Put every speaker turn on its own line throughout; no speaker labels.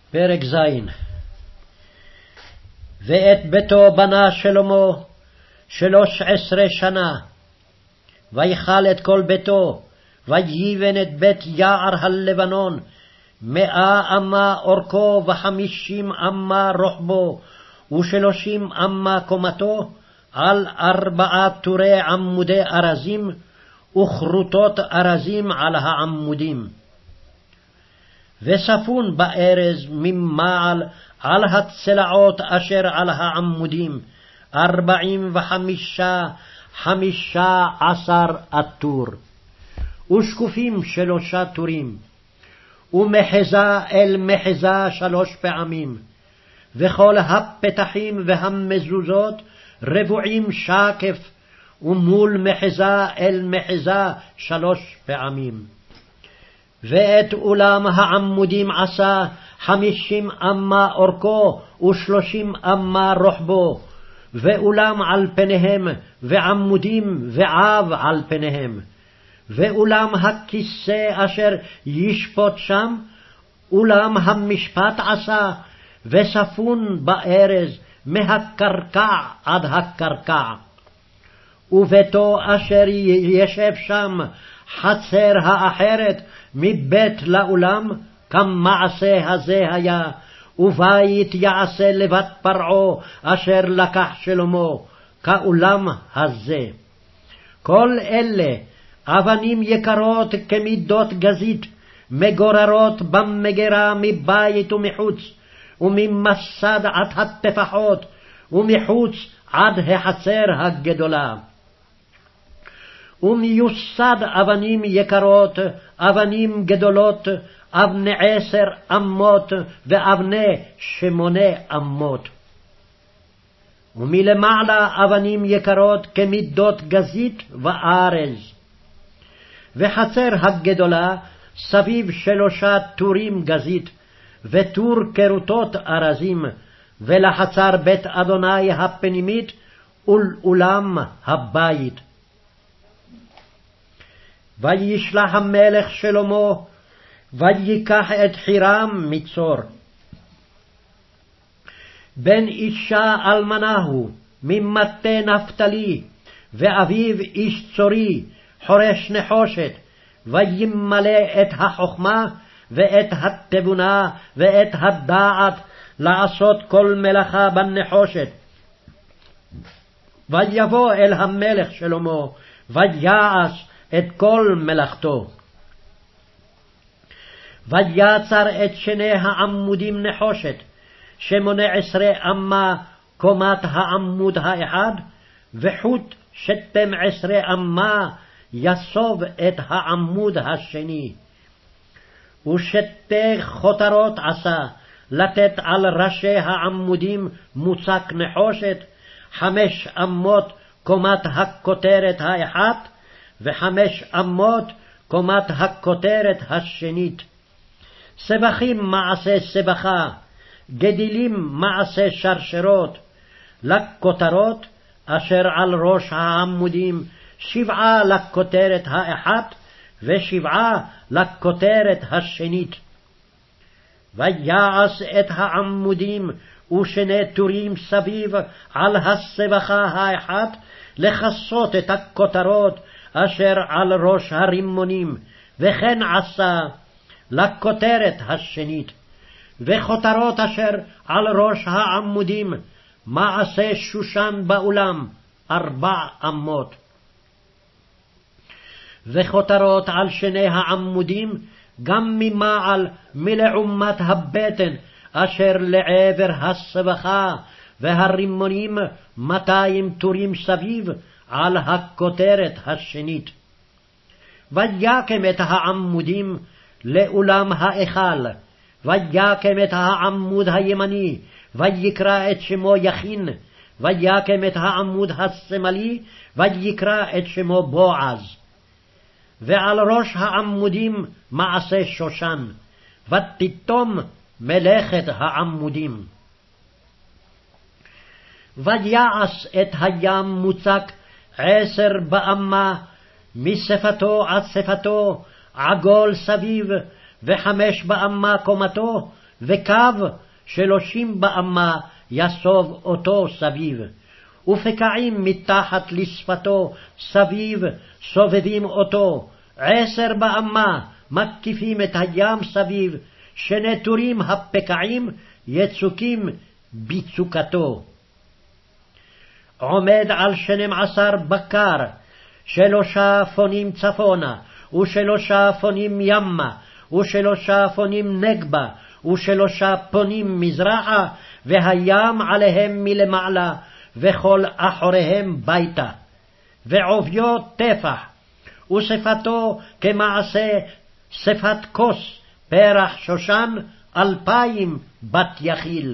פרק ז'. ואת ביתו בנה שלמה 13 שנה, ויכל את כל ביתו, ויבן את בית יער הלבנון 100 אמה אורכו, ו50 אמה רוחבו, ו30 אמה קומתו, על 4 טורי עמודי ארזים, וכרותות ארזים על העמודים. וספון בארז ממעל על הצלעות אשר על העמודים 15 עטור, ושקופים 3 טורים, ומחזה אל מחזה 3 פעמים, וכל הפתחים והמזוזות רבועים שקף, ומול מחזה אל מחזה 3 פעמים. ואת אולם העמודים עשה 50 אמה אורכו, ו30 אמה רוחבו, ואולם על פניהם, ועמודים ועב על פניהם. ואולם הכיסא אשר ישפוט שם, אולם המשפט עשה, וספון בארז מהקרקע עד הקרקע. וביתו אשר ישב שם, חצר האחרת מבית לאולם, כמעשה הזה היה, ובית יעשה לבת פרעה אשר לקח שלמה, כאולם הזה. כל אלה אבנים יקרות כמידות גזית, מגוררות במגרה מבית ומחוץ, וממסד עד הטפחות, ומחוץ עד החצר הגדולה. ומיוסד אבנים יקרות, אבנים גדולות, אבני 10 אמות, ואבני 8 אמות. ומלמעלה אבנים יקרות כמידות גזית וארז. וחצר הגדולה סביב 3 טורים גזית, וטור כרותות ארזים, ולחצר בית אדוני הפנימית, ולאולם הבית. וישלח המלך שלמה, ויקח את חירם מצור. בן אישה אלמנה הוא, ממטה נפתלי, ואביו איש צורי, חורש נחושת, וימלא את החוכמה, ואת התבונה, ואת הדעת, לעשות כל מלאכה בנחושת. ויבוא אל המלך שלמה, ויעש את כל מלאכתו. ויצר את 2 העמודים נחושת, 18 אמה קומת העמוד האחד, וחוט 12 אמה יסוב את העמוד השני. ו2 חותרות עשה, לתת על ראשי העמודים מוצק נחושת, 5 אמות קומת הכותרת האחת, ו5 אמות קומת הכותרת השנית. סבכים מעשה סבכה, גדילים מעשה שרשרות, לכותרות אשר על ראש העמודים 7 לכותרת האחת, ו7 לכותרת השנית. ויעש את העמודים 2 טורים סביב על הסבכה האחת, לכסות את הכותרות אשר על ראש הרימונים, וכן עשה לכותרת השנית. וכותרות אשר על ראש העמודים, מעשה שושן באולם 4 אמות. וכותרות על 2 העמודים, גם ממעל מלעומת הבטן אשר לעבר הסבכה, והרימונים 200 טורים סביב על הכותרת השנית. ויקם את העמודים לאולם האכל, ויקם את העמוד הימני, ויקרא את שמו יכין, ויקם את העמוד השמאלי, ויקרא את שמו בועז. ועל ראש העמודים מעשה שושן, ותתום מלאכת העמודים. ויעש את הים מוצק 10 באמה, משפתו עד שפתו, עגול סביב, 5 באמה קומתו, וקו 30 באמה יסוב אותו סביב, ופקעים מתחת לשפתו סביב סובבים אותו, 10 באמה מקיפים את הים סביב, שנטורים הפקעים יצוקים בצוקתו. עומד על 12 בקר, 3 פונים צפונה, ו3 פונים ימה, ו3 פונים נגבה, ו3 פונים מזרחה, והים עליהם מלמעלה, וכל אחוריהם ביתה. ועוביו טפח, ושפתו כמעשה שפת כוס, פרח שושן 2,000 בת יחיל.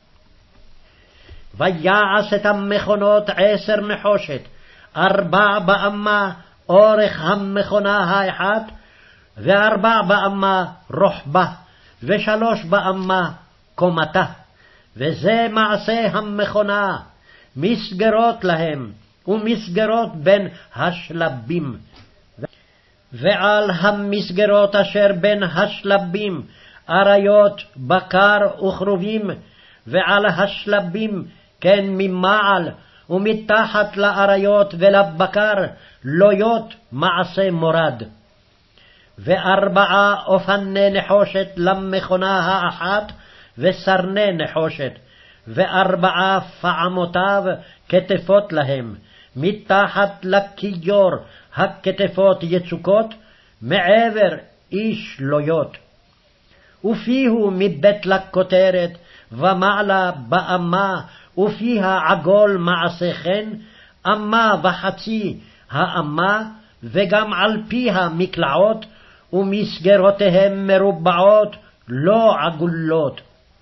ויעש את המכונות 10 נחושת, 4 באמה אורך המכונה האחת, ו4 באמה רוחבה, ו3 באמה קומתה. וזה מעשה המכונה, מסגרות להם, ומסגרות בין השלבים. ועל המסגרות אשר בין השלבים, אריות, בקר וכרובים, ועל השלבים כן ממעל, ומתחת לאריות ולבקר, לויות מעשה מורד. ו4 אופני נחושת למכונה האחת, וסרני נחושת, ו4 פעמותיו כתפות להם, מתחת לכיור הכתפות יצוקות, מעבר איש לויות. ופיהו מבית לכותרת, ומעלה באמה, ופיה עגול מעשה חן, 1.5 אמה האמה, וגם על פיה מקלעות, ומסגרותיהם מרובעות, לא עגולות.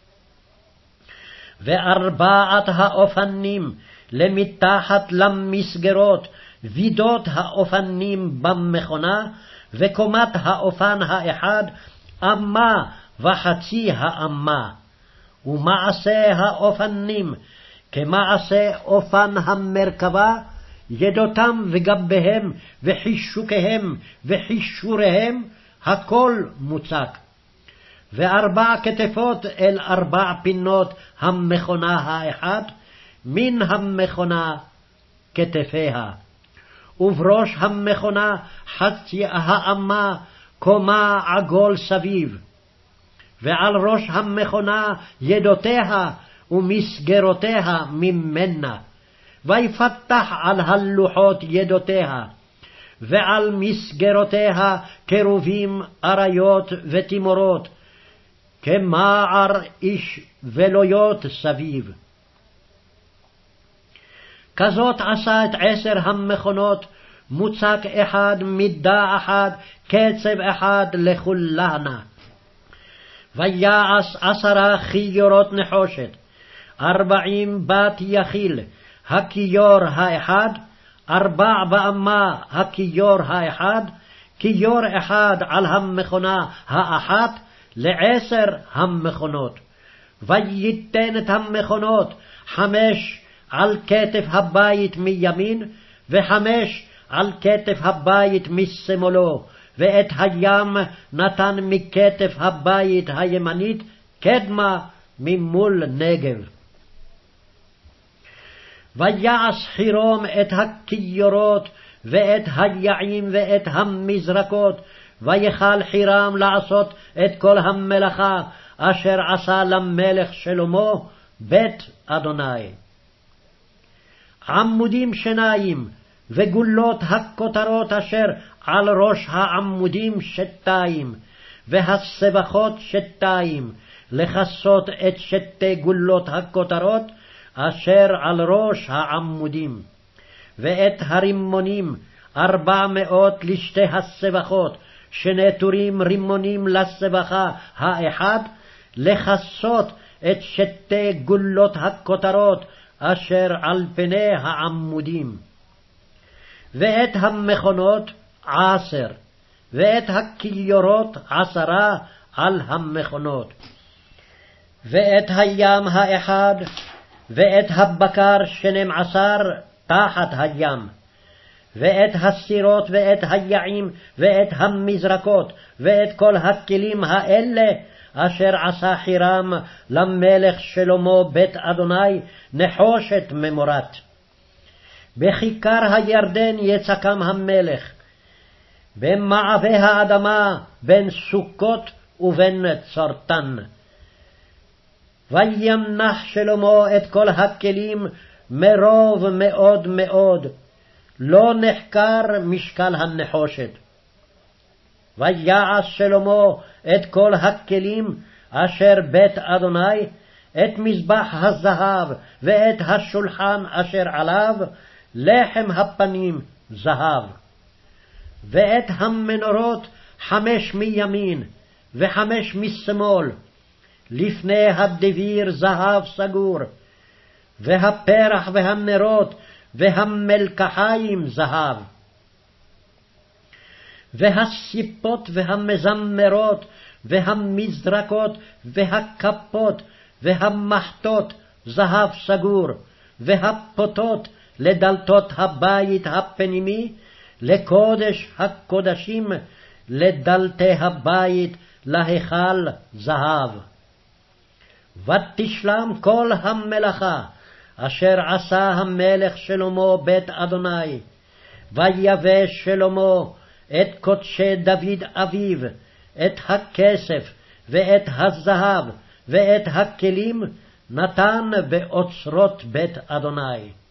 ו4 האופנים למתחת למסגרות, וידות האופנים במכונה, וקומת האופן האחד 1.5 אמה. ומעשה האופנים כמעשה אופן המרכבה, ידותם וגביהם וחישוקיהם וחישוריהם, הכל מוצק. ו4 כתפות אל 4 פינות המכונה האחת, מן המכונה כתפיה. ובראש המכונה 0.5 אמה קומה עגול סביב. ועל ראש המכונה ידותיה ומסגרותיה ממנה. ויפתח על הלוחות ידותיה, ועל מסגרותיה קרובים אריות ותימורות, כמער איש ולויות סביב. כזאת עשה את 10 המכונות, מוצק אחד, מידה אחת, קצב אחד לכולנה. ויעש 10 כיורות נחושת, 40 בת יחיל, הכיור האחד, 4 באמה הכיור האחד, כיור אחד על המכונה האחת, ל10 המכונות. וייתן את המכונות 5 על כתף הבית מימין, ו5 על כתף הבית משמאלו, ואת הים נתן מכתף הבית הימנית קדמה ממול נגב. ויעש חירום את הכיורות ואת היעים ואת המזרקות, ויכל חירם לעשות את כל המלאכה אשר עשה למלך שלמה בית אדוני. עמודים 2 וגולות הכותרות אשר על ראש העמודים 2, והסבכות 2, לכסות את 2 גולות הכותרות אשר על ראש העמודים. ואת הרימונים 400 לשתי הסבכות, 2 טורים רימונים לסבכה האחד, לכסות את 2 גולות הכותרות אשר על פני העמודים. ואת המכונות 10, ואת הכיורות 10 על המכונות. ואת הים האחד, ואת הבקר 12 תחת הים. ואת הסירות ואת היעים ואת המזרקות, ואת כל הכלים האלה אשר עשה חירם למלך שלמה בית אדוני נחושת ממורת. בכיכר הירדן יצקם המלך, במעבה האדמה בין סוכות ובין צורתן. וימנח שלמה את כל הכלים מרוב מאוד מאוד, לא נחקר משקל הנחושת. ויעש שלמה את כל הכלים אשר בית אדוני, את מזבח הזהב ואת השולחן אשר עליו, לחם הפנים זהב. ואת המנורות 5 מימין ו5 משמאל, לפני הדביר זהב סגור, והפרח והנרות והמלקחיים זהב. והסיפות והמזמרות והמזרקות והכפות והמחטות זהב סגור, והפותות לדלתות הבית הפנימי, לקודש הקודשים, לדלתי הבית, להיכל זהב. ותשלם כל המלאכה אשר עשה המלך שלמה בית אדוני. ויבא שלמה את קודשי דוד אביו, את הכסף ואת הזהב ואת הכלים, נתן באוצרות בית אדוני.